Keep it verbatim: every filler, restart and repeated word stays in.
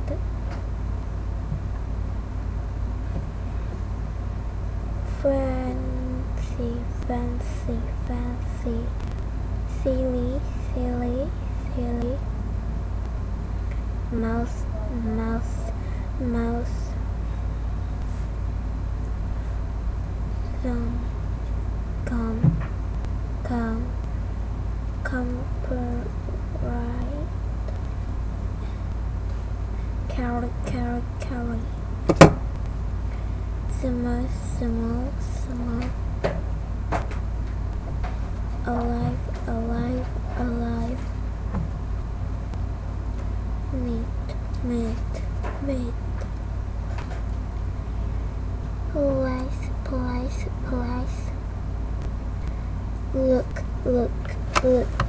fancy, fancy, fancy, silly, silly, silly, mouse, mouse, mouse, come, come, come, comprehend, carry, carry, carry, small, small, small, alive, alive, alive, meat, meat, meat, place, place, place, look, look, look,